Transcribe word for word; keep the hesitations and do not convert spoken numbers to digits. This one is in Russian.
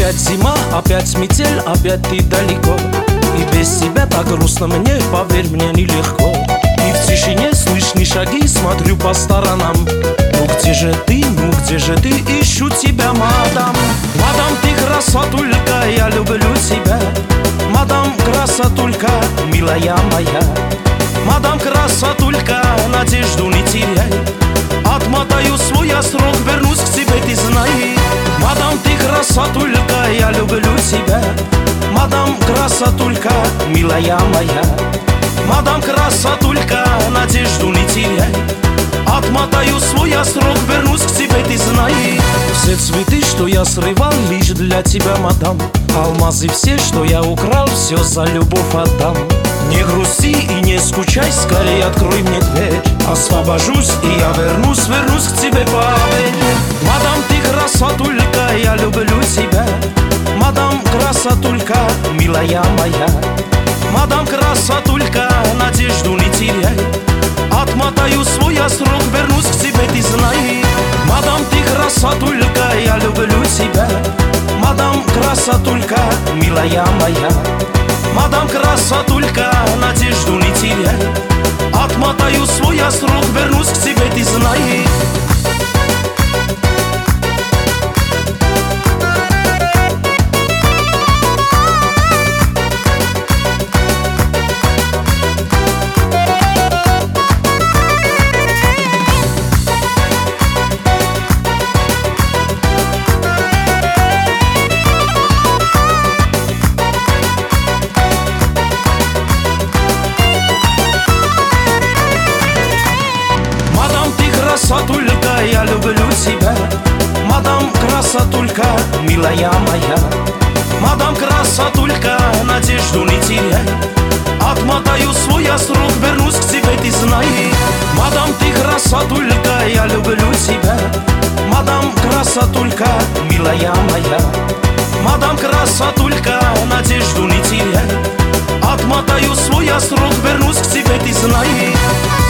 Опять зима, опять метель, опять ты далеко. И без тебя так грустно мне, поверь мне, нелегко. И в тишине слышны шаги, смотрю по сторонам. Ну где же ты, ну где же ты, ищу тебя, мадам. Мадам, ты красотулька, я люблю тебя. Мадам, красотулька, милая моя. Мадам, красотулька, надежду не теряй. Отмотаю свой срок, вернусь к тебе, ты знай. Мадам, ты красотулька, я люблю тебя. Мадам, красотулька, милая моя. Мадам, красотулька, надежду не теряй. Отмотаю свой срок, вернусь к тебе, ты знай. Все цветы, что я срывал, лишь для тебя, мадам. Алмазы все, что я украл, все за любовь отдам. Не грусти и не скучай, скорее открой мне дверь. Освобожусь и я вернусь, вернусь к тебе, поверь. Мадам, ты красотулька, я люблю тебя. Мадам, красотулька, милая моя. Мадам, красотулька, надежду не теряй. Отмотаю свой срок, вернусь к тебе, ты знай. Мадам, ты красотулька, я люблю тебя. Мадам, красотулька, милая моя. Мадам, красотулька, надежду не теряй. Отмотаю свой срок, вернусь к тебе, ты знай. Красотулька, я люблю тебя. Мадам, красотулька, милая моя. Мадам, красотулька, надежду не теряй. Отмотаю свой срок, вернусь к тебе, ты знай. Мадам, ты красотулька, я люблю тебя. Мадам, красотулька, милая моя. Мадам, красотулька, надежду не теряй. Отмотаю свой срок, вернусь к тебе, ты знай.